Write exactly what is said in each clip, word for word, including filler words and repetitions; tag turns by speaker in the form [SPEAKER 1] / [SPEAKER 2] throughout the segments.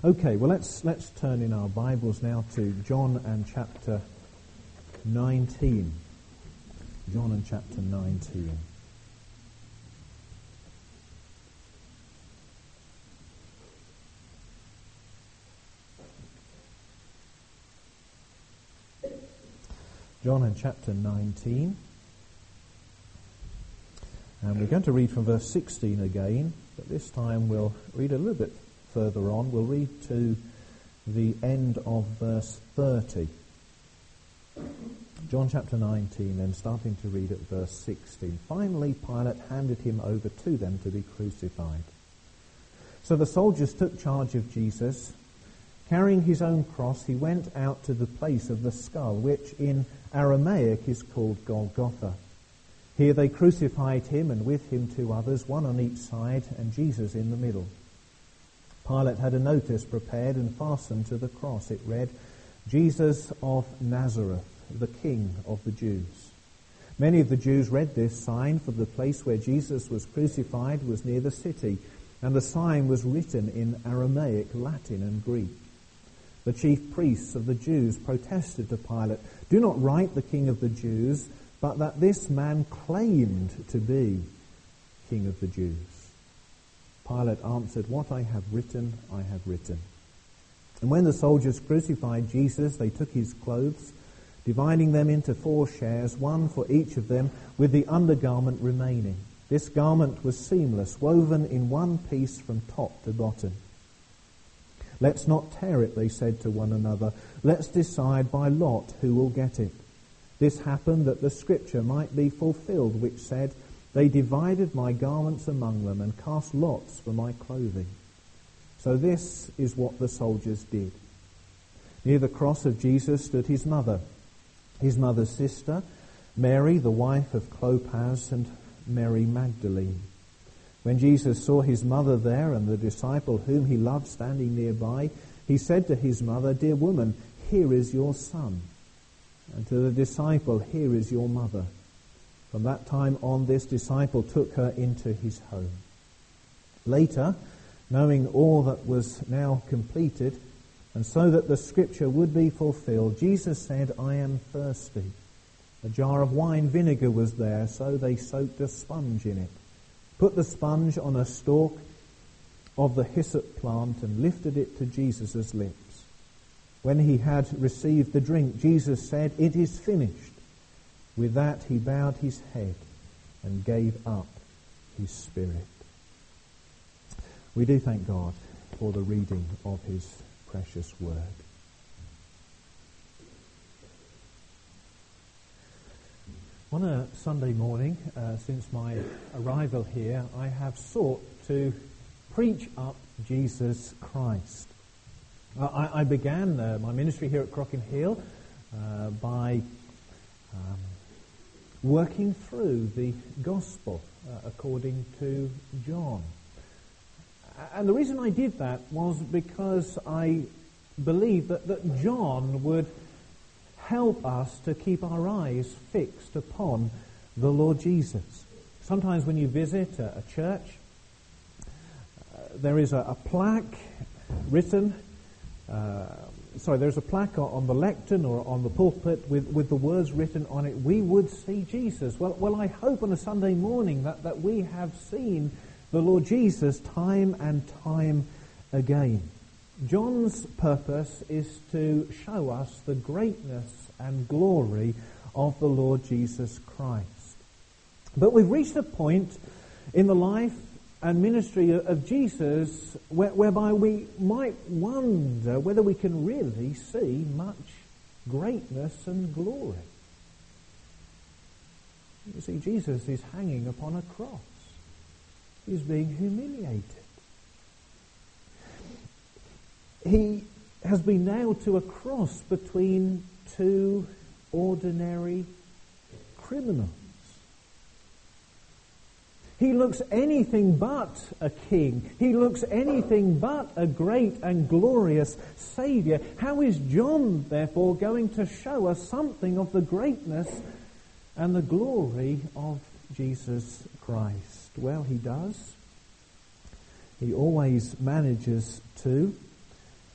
[SPEAKER 1] Okay, well let's let's turn in our Bibles now to John and chapter nineteen. John and chapter nineteen. John and chapter nineteen. And we're going to read from verse sixteen again, but this time we'll read a little bit further on. We'll read to the end of verse thirty. John chapter nineteen, then starting to read at verse sixteen. Finally, Pilate handed him over to them to be crucified. So the soldiers took charge of Jesus. Carrying his own cross, he went out to the place of the skull, which in Aramaic is called Golgotha. Here they crucified him, and with him two others, one on each side, and Jesus in the middle. Pilate had a notice prepared and fastened to the cross. It read, "Jesus of Nazareth, the King of the Jews." Many of the Jews read this sign, for the place where Jesus was crucified was near the city, and the sign was written in Aramaic, Latin, and Greek. The chief priests of the Jews protested to Pilate, "Do not write the King of the Jews, but that this man claimed to be King of the Jews." Pilate answered, "What I have written, I have written." And when the soldiers crucified Jesus, they took his clothes, dividing them into four shares, one for each of them, with the undergarment remaining. This garment was seamless, woven in one piece from top to bottom. "Let's not tear it," they said to one another. "Let's decide by lot who will get it." This happened that the scripture might be fulfilled, which said, "They divided my garments among them and cast lots for my clothing." So this is what the soldiers did. Near the cross of Jesus stood his mother, his mother's sister, Mary, the wife of Clopas, and Mary Magdalene. When Jesus saw his mother there and the disciple whom he loved standing nearby, he said to his mother, "Dear woman, here is your son." And to the disciple, "Here is your mother." From that time on, this disciple took her into his home. Later, knowing all that was now completed, and so that the scripture would be fulfilled, Jesus said, "I am thirsty." A jar of wine vinegar was there, so they soaked a sponge in it, put the sponge on a stalk of the hyssop plant, and lifted it to Jesus' lips. When he had received the drink, Jesus said, "It is finished." With that he bowed his head and gave up his spirit. We do thank God for the reading of his precious word. On a Sunday morning, uh, since my arrival here, I have sought to preach up Jesus Christ. Uh, I, I began uh, my ministry here at Crockenhill uh, by um, working through the Gospel uh, according to John. And the reason I did that was because I believed that, that John would help us to keep our eyes fixed upon the Lord Jesus. Sometimes when you visit a, a church, uh, there is a, a plaque written Uh, sorry, there's a plaque on the lectern or on the pulpit with, with the words written on it, "We would see Jesus." Well, well, I hope on a Sunday morning that, that we have seen the Lord Jesus time and time again. John's purpose is to show us the greatness and glory of the Lord Jesus Christ. But we've reached a point in the life and ministry of Jesus where, whereby we might wonder whether we can really see much greatness and glory. You see, Jesus is hanging upon a cross. He's being humiliated. He has been nailed to a cross between two ordinary criminals. He looks anything but a king. He looks anything but a great and glorious Saviour. How is John, therefore, going to show us something of the greatness and the glory of Jesus Christ? Well, he does. He always manages to.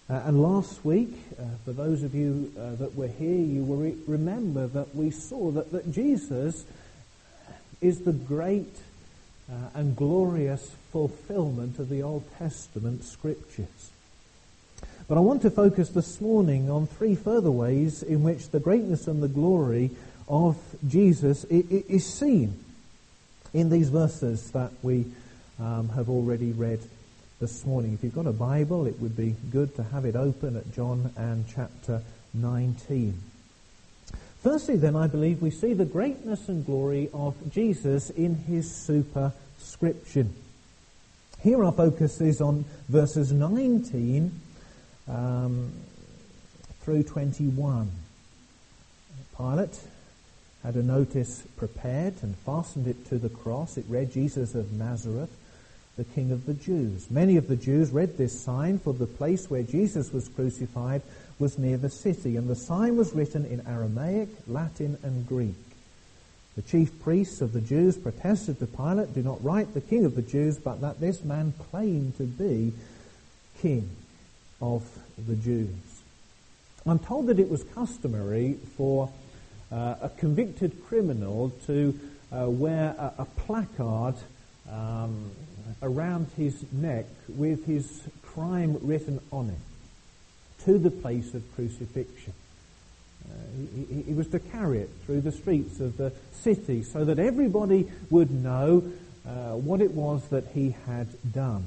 [SPEAKER 1] Uh, and last week, uh, for those of you uh, that were here, you will re- remember that we saw that, that Jesus is the great uh, and glorious fulfillment of the Old Testament scriptures. But I want to focus this morning on three further ways in which the greatness and the glory of Jesus is seen in these verses that we um, have already read this morning. If you've got a Bible, it would be good to have it open at John and chapter nineteen. Firstly, then, I believe we see the greatness and glory of Jesus in his superscription. Here our focus is on verses nineteen um, through twenty-one. Pilate had a notice prepared and fastened it to the cross. It read, "Jesus of Nazareth, the King of the Jews." Many of the Jews read this sign, for the place where Jesus was crucified was near the city, and the sign was written in Aramaic, Latin, and Greek. The chief priests of the Jews protested to Pilate, "Do not write the King of the Jews, but that this man claimed to be King of the Jews." I'm told that it was customary for uh, a convicted criminal to uh, wear a, a placard um, around his neck with his crime written on it to the place of crucifixion. Uh, he, he was to carry it through the streets of the city so that everybody would know uh, what it was that he had done.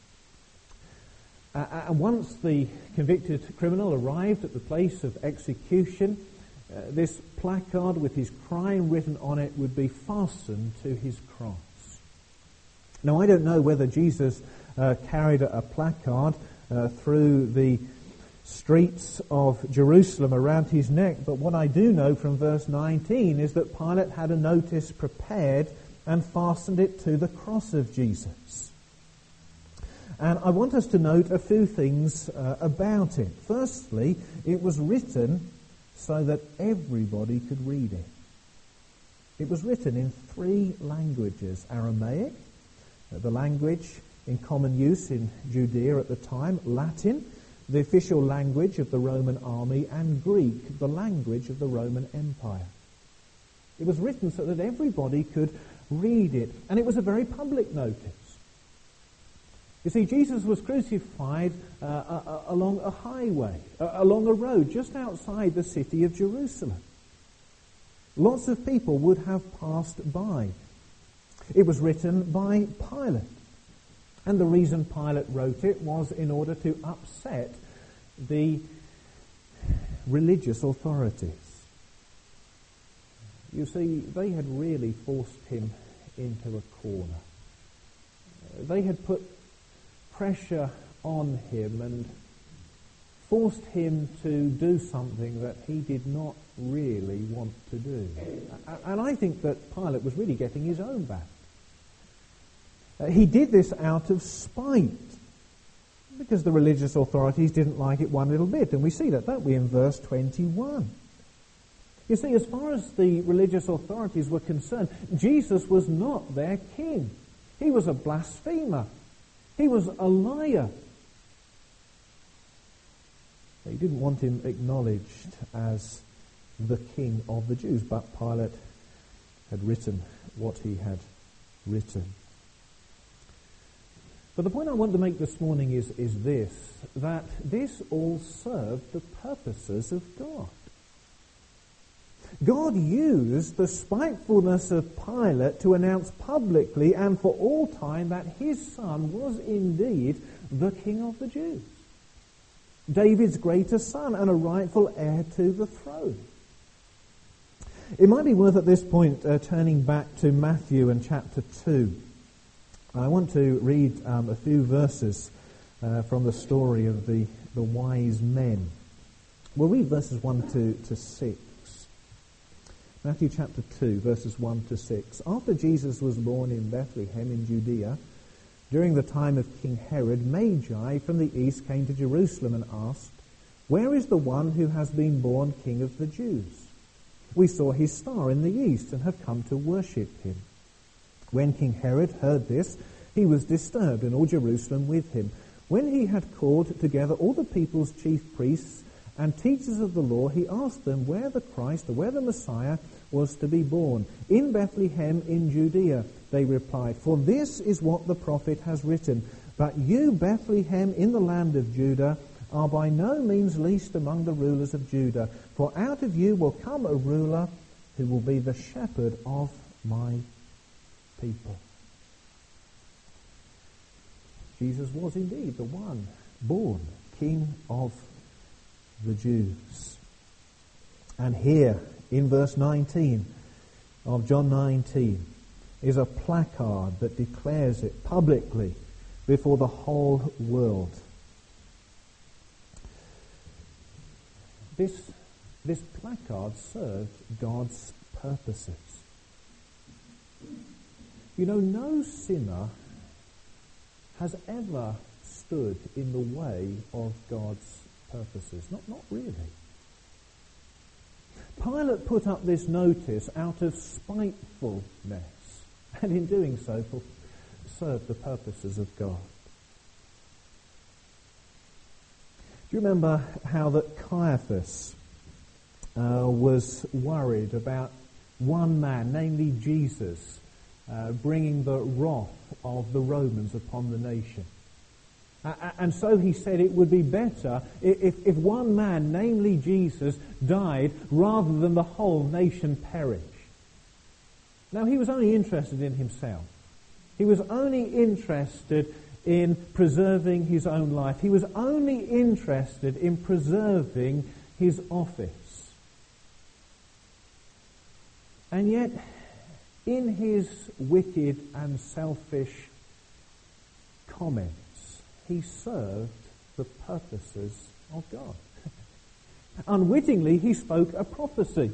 [SPEAKER 1] Uh, and once the convicted criminal arrived at the place of execution, uh, this placard with his crime written on it would be fastened to his cross. Now, I don't know whether Jesus uh, carried a, a placard uh, through the streets of Jerusalem around his neck, but what I do know from verse nineteen is that Pilate had a notice prepared and fastened it to the cross of Jesus. And I want us to note a few things uh, about it. Firstly, it was written so that everybody could read it. It was written in three languages: Aramaic, the language in common use in Judea at the time, Latin, the official language of the Roman army, and Greek, the language of the Roman Empire. It was written so that everybody could read it, and it was a very public notice. You see, Jesus was crucified uh, uh, along a highway, uh, along a road just outside the city of Jerusalem. Lots of people would have passed by. It was written by Pilate. And the reason Pilate wrote it was in order to upset the religious authorities. You see, they had really forced him into a corner. They had put pressure on him and forced him to do something that he did not really want to do. And I think that Pilate was really getting his own back. Uh, he did this out of spite, because the religious authorities didn't like it one little bit. And we see that, don't we, in verse twenty-one. You see, as far as the religious authorities were concerned, Jesus was not their king. He was a blasphemer. He was a liar. They didn't want him acknowledged as the King of the Jews, but Pilate had written what he had written. But the point I want to make this morning is, is this, that this all served the purposes of God. God used the spitefulness of Pilate to announce publicly and for all time that his son was indeed the King of the Jews, David's greater son and a rightful heir to the throne. It might be worth at this point uh, turning back to Matthew and chapter two. I want to read um, a few verses uh, from the story of the, the wise men. We'll read verses one to, to six. Matthew chapter two, verses one to six. After Jesus was born in Bethlehem in Judea, during the time of King Herod, Magi from the east came to Jerusalem and asked, "Where is the one who has been born King of the Jews? We saw his star in the east and have come to worship him." When King Herod heard this, he was disturbed, and all Jerusalem with him. When he had called together all the people's chief priests and teachers of the law, he asked them where the Christ, or where the Messiah, was to be born. In Bethlehem in Judea, they replied, for this is what the prophet has written. But you, Bethlehem, in the land of Judah, are by no means least among the rulers of Judah, for out of you will come a ruler who will be the shepherd of my people. Jesus was indeed the one born King of the Jews. And here in verse nineteen of John nineteen is a placard that declares it publicly before the whole world. This, this placard served God's purposes. You know, no sinner has ever stood in the way of God's purposes. Not, not really. Pilate put up this notice out of spitefulness, and in doing so served the purposes of God. Do you remember how that Caiaphas uh, was worried about one man, namely Jesus, uh, bringing the wrath of the Romans upon the nation? Uh, and so he said it would be better if, if one man, namely Jesus, died rather than the whole nation perish. Now, he was only interested in himself. He was only interested in preserving his own life. He was only interested in preserving his office. And yet, in his wicked and selfish comments, he served the purposes of God. Unwittingly, he spoke a prophecy.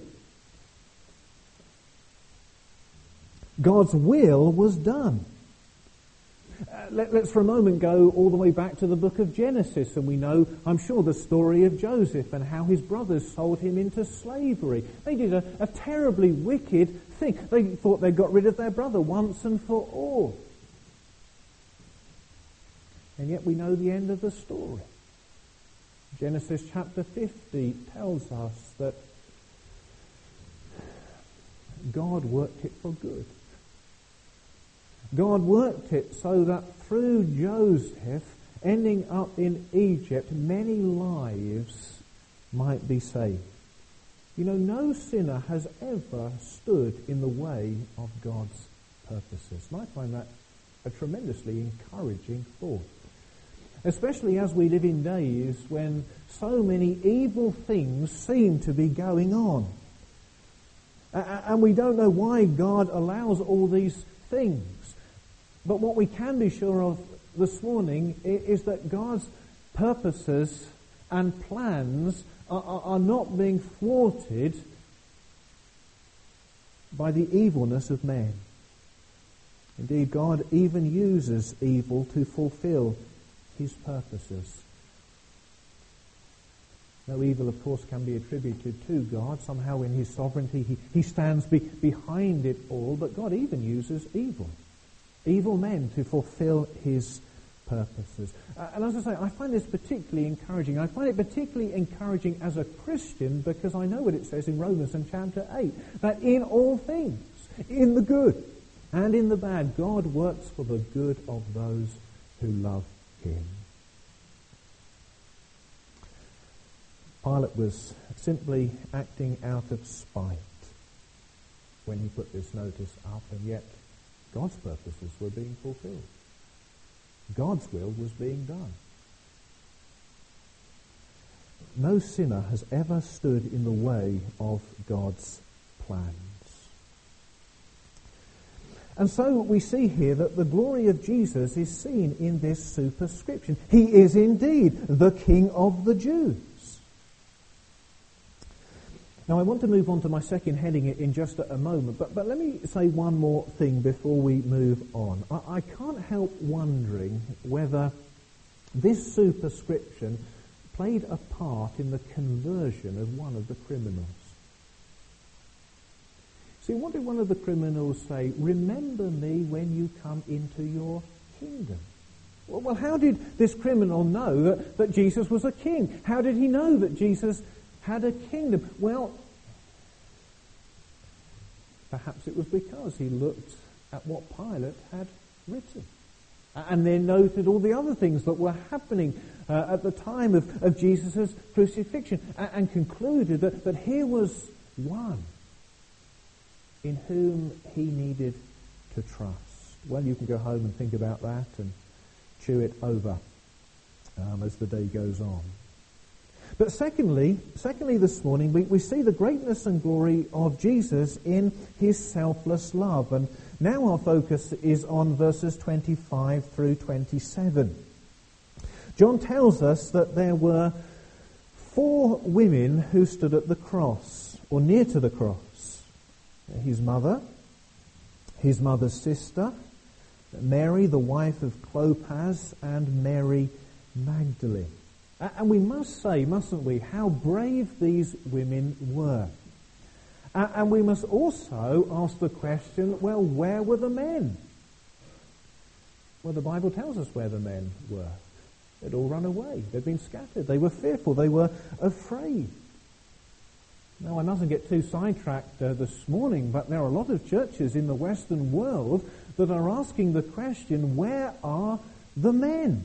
[SPEAKER 1] God's will was done. Uh, let, let's for a moment go all the way back to the book of Genesis, and we know, I'm sure, the story of Joseph and how his brothers sold him into slavery. They did a, a terribly wicked thing. They thought they got rid of their brother once and for all. And yet we know the end of the story. Genesis chapter fifty tells us that God worked it for good. God worked it so that through Joseph, ending up in Egypt, many lives might be saved. You know, no sinner has ever stood in the way of God's purposes. And I find that a tremendously encouraging thought. Especially as we live in days when so many evil things seem to be going on. And we don't know why God allows all these things. But what we can be sure of this morning is that God's purposes and plans are, are, are not being thwarted by the evilness of men. Indeed, God even uses evil to fulfill his purposes. No evil, of course, can be attributed to God. Somehow in his sovereignty he, he stands be, behind it all, but God even uses evil. Evil men to fulfill his purposes. Uh, and as I say, I find this particularly encouraging. I find it particularly encouraging as a Christian because I know what it says in Romans and chapter eight, that in all things, in the good and in the bad, God works for the good of those who love him. Pilate was simply acting out of spite when he put this notice up, and yet God's purposes were being fulfilled. God's will was being done. No sinner has ever stood in the way of God's plans. And so we see here that the glory of Jesus is seen in this superscription. He is indeed the King of the Jews. Now, I want to move on to my second heading in just a moment, but, but let me say one more thing before we move on. I, I can't help wondering whether this superscription played a part in the conversion of one of the criminals. See, what did one of the criminals say? Remember me when you come into your kingdom. Well, well, how did this criminal know that, that Jesus was a king? How did he know that Jesus had a kingdom? Well, perhaps it was because he looked at what Pilate had written, and then noted all the other things that were happening uh, at the time of, of Jesus' crucifixion, and, and concluded that, that here was one in whom he needed to trust. Well, you can go home and think about that and chew it over um, as the day goes on. But secondly, secondly this morning, we, we see the greatness and glory of Jesus in his selfless love. And now our focus is on verses twenty-five through twenty-seven. John tells us that there were four women who stood at the cross, or near to the cross. His mother, his mother's sister, Mary, the wife of Clopas, and Mary Magdalene. And we must say, mustn't we, how brave these women were. And we must also ask the question, well, where were the men? Well, the Bible tells us where the men were. They'd all run away. They'd been scattered. They were fearful. They were afraid. Now, I mustn't get too sidetracked uh, this morning, but there are a lot of churches in the Western world that are asking the question, where are the men?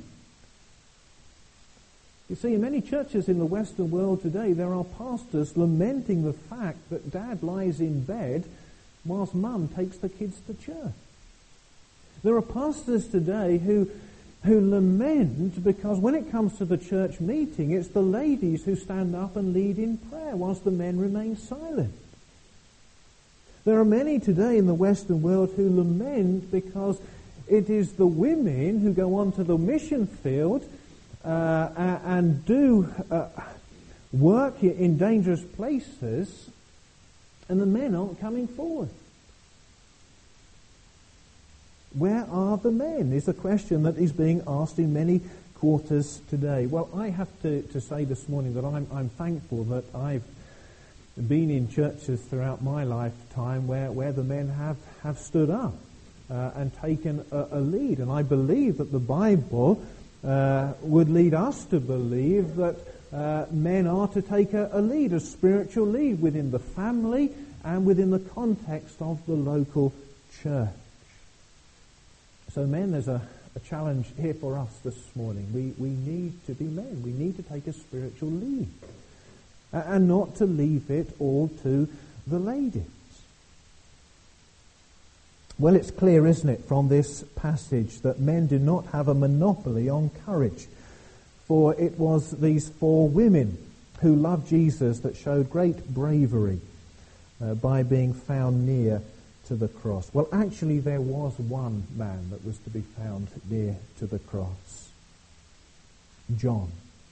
[SPEAKER 1] You see, in many churches in the Western world today, there are pastors lamenting the fact that dad lies in bed whilst mum takes the kids to church. There are pastors today who who lament because when it comes to the church meeting, it's the ladies who stand up and lead in prayer whilst the men remain silent. There are many today in the Western world who lament because it is the women who go onto the mission field uh, and do uh, work in dangerous places, and the men aren't coming forward. Where are the men is a question that is being asked in many quarters today. Well, I have to, to say this morning that I'm, I'm thankful that I've been in churches throughout my lifetime where, where the men have, have stood up uh, and taken a, a lead. And I believe that the Bible uh, would lead us to believe that uh, men are to take a, a lead, a spiritual lead within the family and within the context of the local church. So men, there's a, a challenge here for us this morning. We, we need to be men. We need to take a spiritual lead. Uh, and not to leave it all to the ladies. Well, it's clear, isn't it, from this passage that men do not have a monopoly on courage. For it was these four women who loved Jesus that showed great bravery uh, by being found near to the cross. Well, actually, there was one man that was to be found near to the cross. John.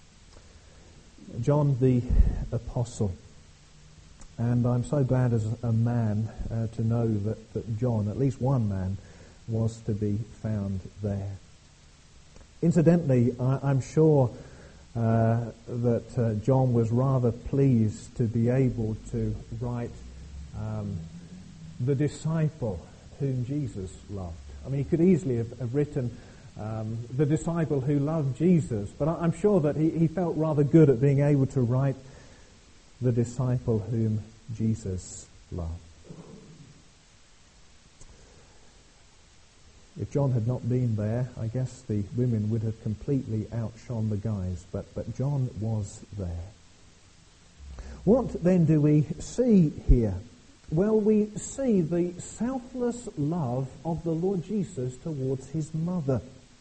[SPEAKER 1] John the Apostle. And I'm so glad as a man uh, to know that, that John, at least one man, was to be found there. Incidentally, I, I'm sure uh, that uh, John was rather pleased to be able to write um, the disciple whom Jesus loved. I mean, he could easily have, have written um, the disciple who loved Jesus, but I, I'm sure that he, he felt rather good at being able to write the disciple whom Jesus loved. If John had not been there, I guess the women would have completely outshone the guys, but, but John was there. What then do we see here? Well, we see the selfless love of the Lord Jesus towards his mother.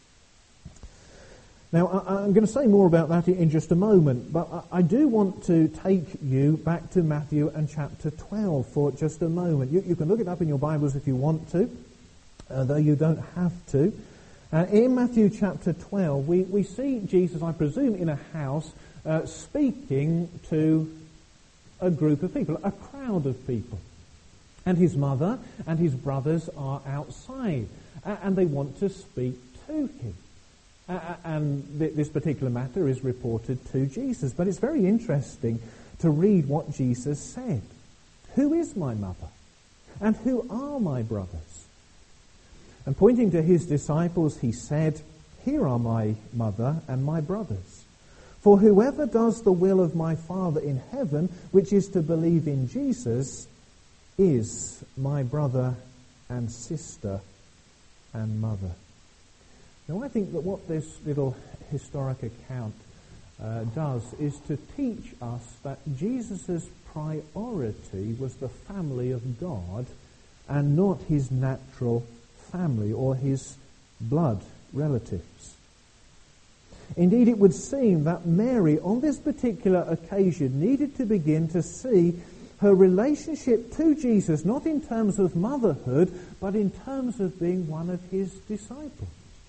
[SPEAKER 1] Now, I, I'm going to say more about that in just a moment, but I, I do want to take you back to Matthew and chapter twelve for just a moment. You, you can look it up in your Bibles if you want to, uh, though you don't have to. Uh, in Matthew chapter twelve, we, we see Jesus, I presume, in a house, uh, speaking to a group of people, a crowd of people. And his mother and his brothers are outside, uh, and they want to speak to him. Uh, and th- this particular matter is reported to Jesus. But it's very interesting to read what Jesus said. Who is my mother? And who are my brothers? And pointing to his disciples, he said, Here are my mother and my brothers. For whoever does the will of my Father in heaven, which is to believe in Jesus, is my brother and sister and mother." Now I think that what this little historic account uh, does is to teach us that Jesus' priority was the family of God and not his natural family or his blood relatives. Indeed, it would seem that Mary, on this particular occasion, needed to begin to see her relationship to Jesus not in terms of motherhood, but in terms of being one of his disciples.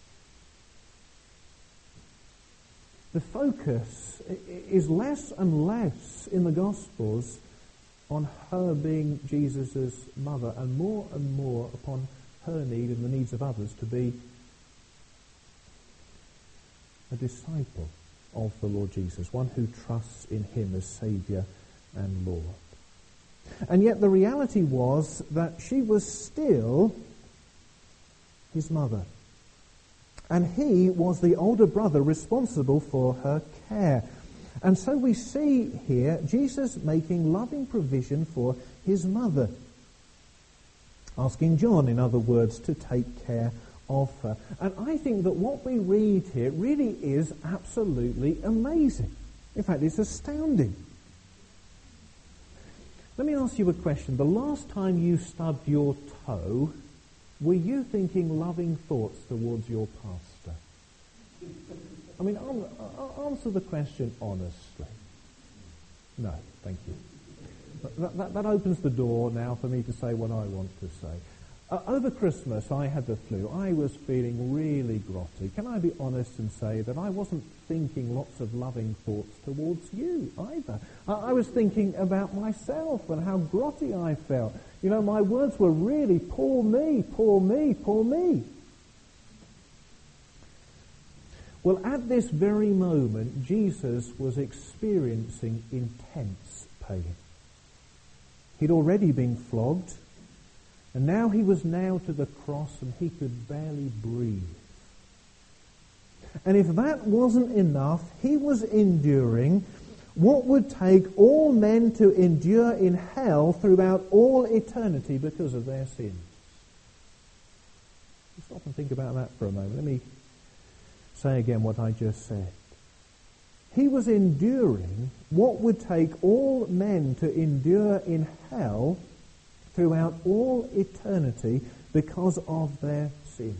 [SPEAKER 1] The focus is less and less in the Gospels on her being Jesus' mother and more and more upon her need and the needs of others to be a disciple of the Lord Jesus, one who trusts in him as Saviour and Lord. And yet the reality was that she was still his mother. And he was the older brother responsible for her care. And so we see here Jesus making loving provision for his mother, asking John, in other words, to take care of her. And I think that what we read here really is absolutely amazing. In fact, it's astounding. Let me ask you a question. The last time you stubbed your toe, were you thinking loving thoughts towards your pastor? I mean, answer the question honestly. No, thank you. That, that, that opens the door now for me to say what I want to say. Uh, over Christmas, I had the flu. I was feeling really grotty. Can I be honest and say that I wasn't thinking lots of loving thoughts towards you either? Uh, I was thinking about myself and how grotty I felt. You know, my words were really, poor me, poor me, poor me. Well, at this very moment, Jesus was experiencing intense pain. He'd already been flogged, and now he was nailed to the cross and he could barely breathe. And if that wasn't enough, he was enduring what would take all men to endure in hell throughout all eternity because of their sins. Stop and think about that for a moment. Let me say again what I just said. He was enduring what would take all men to endure in hell throughout all eternity because of their sins.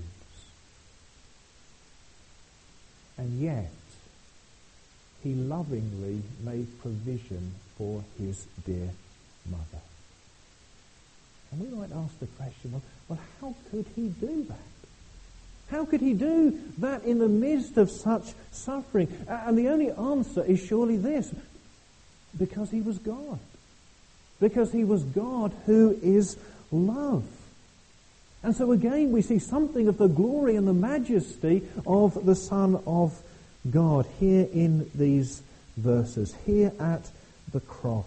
[SPEAKER 1] And yet, he lovingly made provision for his dear mother. And we might ask the question, well, well, how could he do that? How could he do that in the midst of such suffering? And the only answer is surely this: because he was God. Because he was God who is love. And so again we see something of the glory and the majesty of the Son of God here in these verses, here at the cross.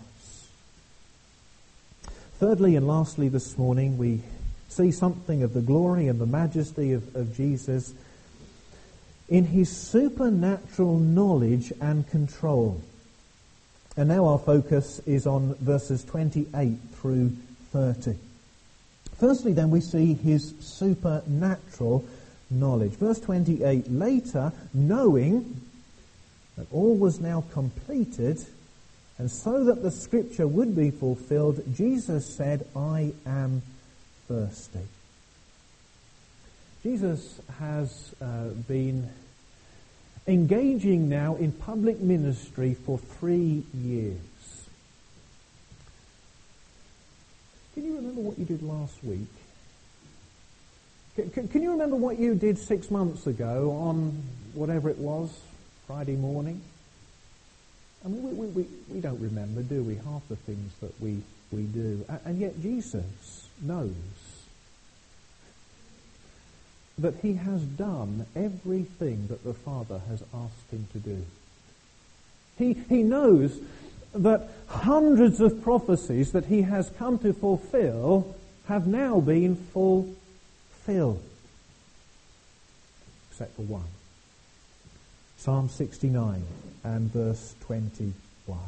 [SPEAKER 1] Thirdly and lastly this morning, we see something of the glory and the majesty of, of Jesus in his supernatural knowledge and control. And now our focus is on verses twenty-eight through thirty. Firstly, then, we see his supernatural knowledge. Verse twenty-eight, later, knowing that all was now completed, and so that the scripture would be fulfilled, Jesus said, I am thirsty. Jesus has uh, been engaging now in public ministry for three years. Can you remember what you did last week? Can, can you remember what you did six months ago on whatever it was, Friday morning? I mean, we, we, we, we don't remember, do we, half the things that we, we do. And yet Jesus knows that he has done everything that the Father has asked him to do. He, he knows that hundreds of prophecies that he has come to fulfill have now been fulfilled. Except for one. Psalm sixty-nine and verse twenty-one.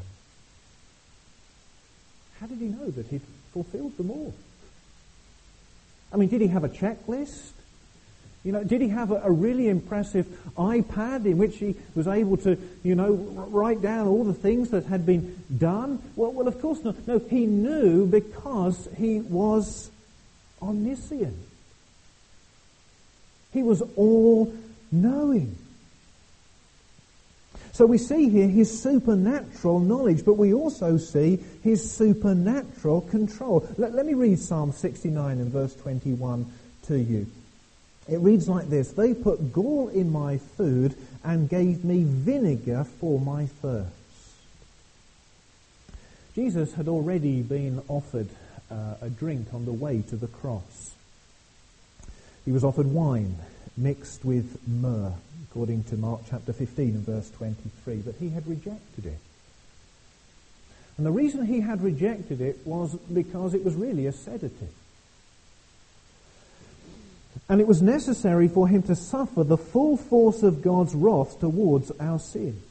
[SPEAKER 1] How did he know that he'd fulfilled them all? I mean, did he have a checklist? You know, did he have a, a really impressive iPad in which he was able to, you know, write down all the things that had been done? Well, well, of course not. No, he knew because he was omniscient. He was all-knowing. So we see here his supernatural knowledge, but we also see his supernatural control. Let, let me read Psalm sixty-nine and verse twenty-one to you. It reads like this: "They put gall in my food and gave me vinegar for my thirst." Jesus had already been offered uh, a drink on the way to the cross. He was offered wine mixed with myrrh, according to Mark chapter fifteen and verse twenty-three, but he had rejected it. And the reason he had rejected it was because it was really a sedative. And it was necessary for him to suffer the full force of God's wrath towards our sin.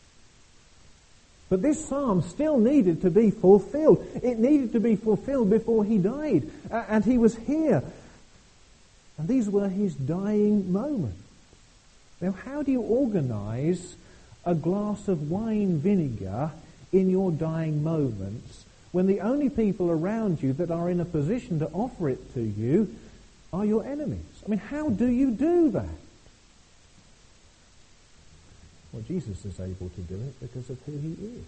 [SPEAKER 1] But this psalm still needed to be fulfilled. It needed to be fulfilled before he died. Uh, and he was here. And these were his dying moments. Now, how do you organise a glass of wine vinegar in your dying moments when the only people around you that are in a position to offer it to you are your enemies? I mean, how do you do that? Well, Jesus is able to do it because of who he is.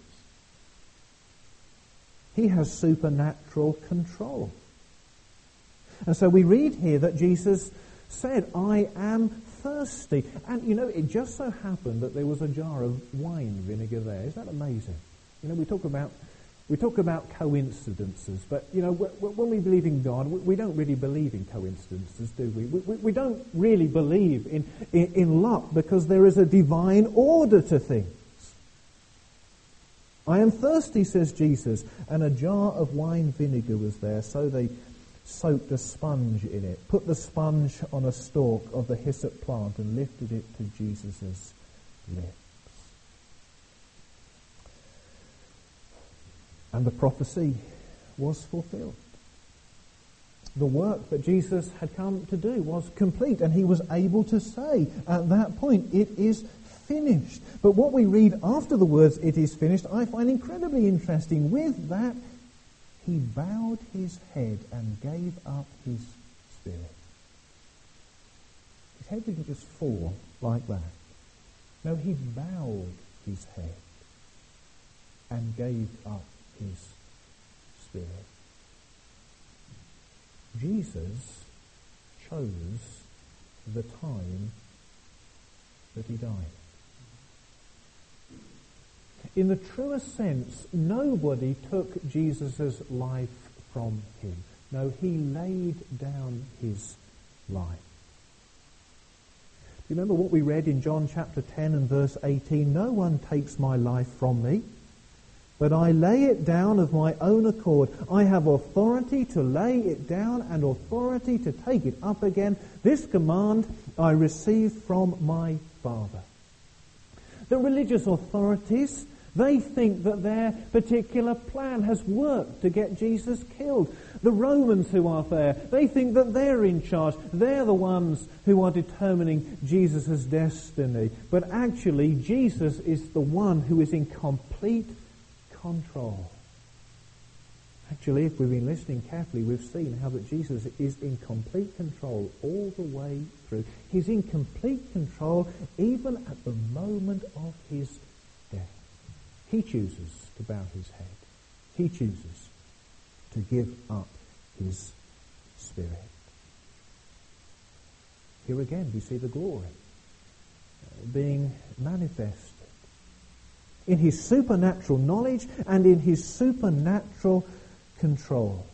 [SPEAKER 1] He has supernatural control. And so we read here that Jesus said, "I am thirsty." And, you know, it just so happened that there was a jar of wine vinegar there. Isn't that amazing? You know, we talk about we talk about coincidences, but, you know, when we believe in God, we don't really believe in coincidences, do we? We, we don't really believe in, in, in luck because there is a divine order to things. "I am thirsty," says Jesus, and a jar of wine vinegar was there, so they soaked a sponge in it, put the sponge on a stalk of the hyssop plant and lifted it to Jesus' lips. And the prophecy was fulfilled. The work that Jesus had come to do was complete, and he was able to say at that point, "It is finished." But what we read after the words, "It is finished," I find incredibly interesting. With that, he bowed his head and gave up his spirit. His head didn't just fall like that. No, he bowed his head and gave up his spirit. Jesus chose the time that he died. In the truest sense, nobody took Jesus' life from him. No, he laid down his life. Do you remember what we read in John chapter ten and verse eighteen? "No one takes my life from me, but I lay it down of my own accord. I have authority to lay it down and authority to take it up again. This command I received from my Father." The religious authorities, they think that their particular plan has worked to get Jesus killed. The Romans who are there, they think that they're in charge. They're the ones who are determining Jesus' destiny. But actually, Jesus is the one who is in complete control. Actually, if we've been listening carefully, we've seen how that Jesus is in complete control all the way through. He's in complete control even at the moment of his death. He chooses to bow his head. He chooses to give up his spirit. Here again we see the glory being manifested in his supernatural knowledge and in his supernatural control.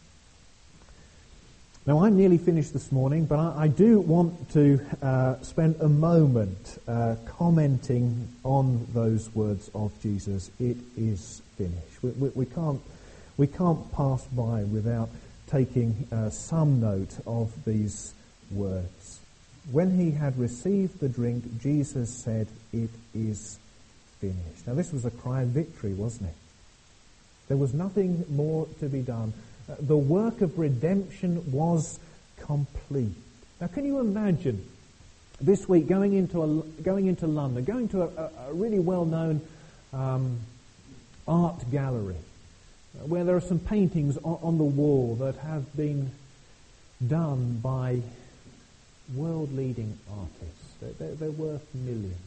[SPEAKER 1] Now, I'm nearly finished this morning, but I, I do want to uh, spend a moment uh, commenting on those words of Jesus. It is finished. We, we, we can't we can't pass by without taking uh, some note of these words. when he had received the drink, Jesus said, "It is finished." Now this was a cry of victory, wasn't it? There was nothing more to be done. Uh, the work of redemption was complete. Now can you imagine this week going into a, going into London, going to a, a, a really well-known um, art gallery uh, where there are some paintings on, on the wall that have been done by world-leading artists. They're, they're, they're worth millions.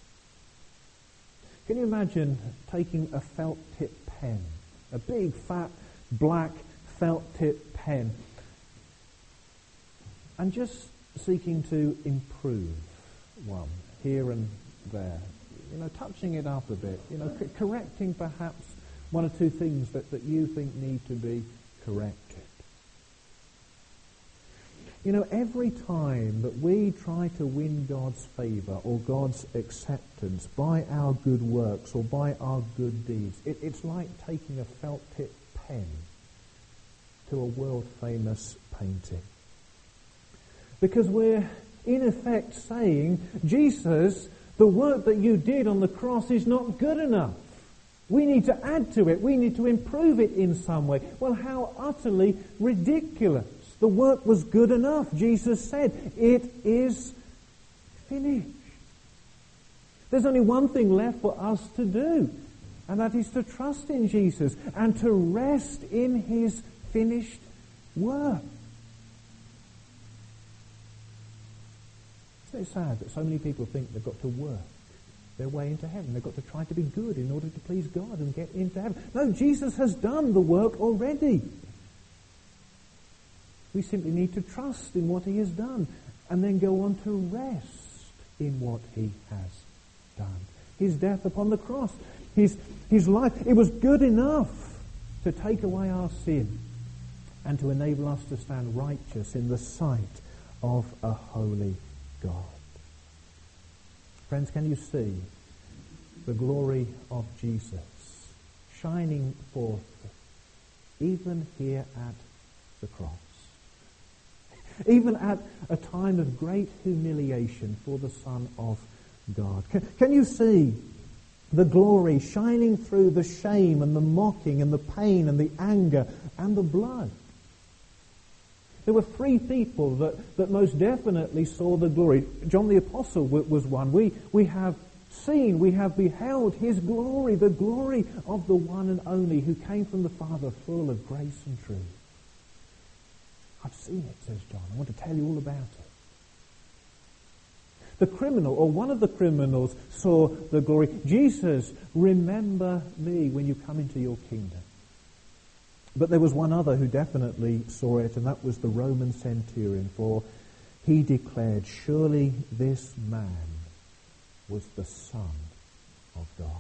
[SPEAKER 1] Can you imagine taking a felt-tip pen, a big, fat, black felt-tip pen, and just seeking to improve one here and there, you know, touching it up a bit, you know, c- correcting perhaps one or two things that, that you think need to be corrected. You know, every time that we try to win God's favour or God's acceptance by our good works or by our good deeds, it, it's like taking a felt-tip pen to a world-famous painting. Because we're, in effect, saying, Jesus, the work that you did on the cross is not good enough. We need to add to it. We need to improve it in some way. Well, how utterly ridiculous. The work was good enough. Jesus said, "It is finished." There's only one thing left for us to do, and that is to trust in Jesus and to rest in his finished work. Isn't it sad that so many people think they've got to work their way into heaven? They've got to try to be good in order to please God and get into heaven. No, Jesus has done the work already. We simply need to trust in what he has done and then go on to rest in what he has done. His death upon the cross, his, his life, it was good enough to take away our sin and to enable us to stand righteous in the sight of a holy God. Friends, can you see the glory of Jesus shining forth even here at the cross? Even at a time of great humiliation for the Son of God. Can, can you see the glory shining through the shame and the mocking and the pain and the anger and the blood? There were three people that, that most definitely saw the glory. John the Apostle was one. We, we have seen, we have beheld his glory, the glory of the one and only who came from the Father, full of grace and truth. I've seen it, says John. I want to tell you all about it. The criminal, or one of the criminals, saw the glory. Jesus, remember me when you come into your kingdom. But there was one other who definitely saw it, and that was the Roman centurion, for he declared, surely this man was the Son of God.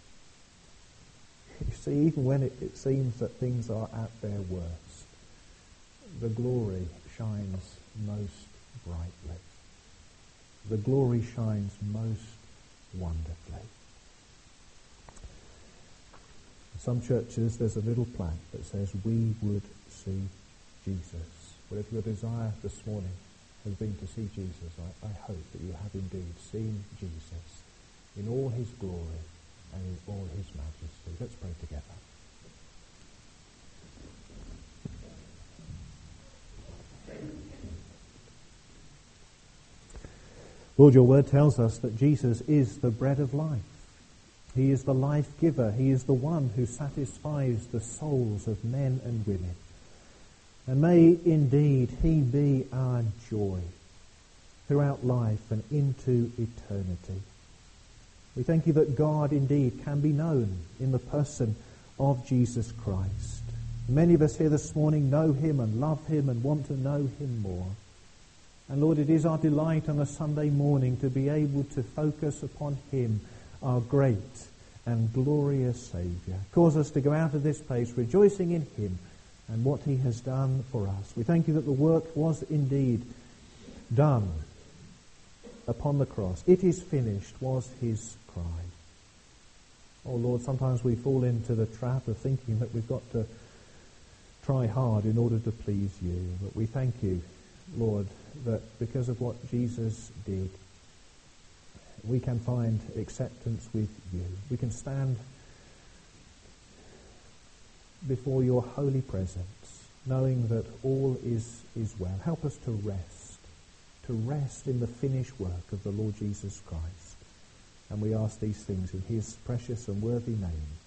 [SPEAKER 1] You see, even when it, it seems that things are at their worst, the glory shines most brightly. The glory shines most wonderfully. In some churches there's a little plaque that says, "We would see Jesus." Well, if your desire this morning has been to see Jesus, I, I hope that you have indeed seen Jesus in all his glory and in all his majesty. Let's pray together. Lord, your word tells us that Jesus is the bread of life. He is the life giver. He is the one who satisfies the souls of men and women. And may indeed he be our joy throughout life and into eternity. We thank you that God indeed can be known in the person of Jesus Christ. Many of us here this morning know him and love him and want to know him more. And Lord, it is our delight on a Sunday morning to be able to focus upon him, our great and glorious Saviour. Cause us to go out of this place rejoicing in him and what he has done for us. We thank you that the work was indeed done upon the cross. It is finished was his cry. Oh Lord, sometimes we fall into the trap of thinking that we've got to try hard in order to please you. But we thank you Lord, that because of what Jesus did, we can find acceptance with you. We can stand before your holy presence, knowing that all is, is well. Help us to rest, to rest in the finished work of the Lord Jesus Christ. And we ask these things in his precious and worthy name.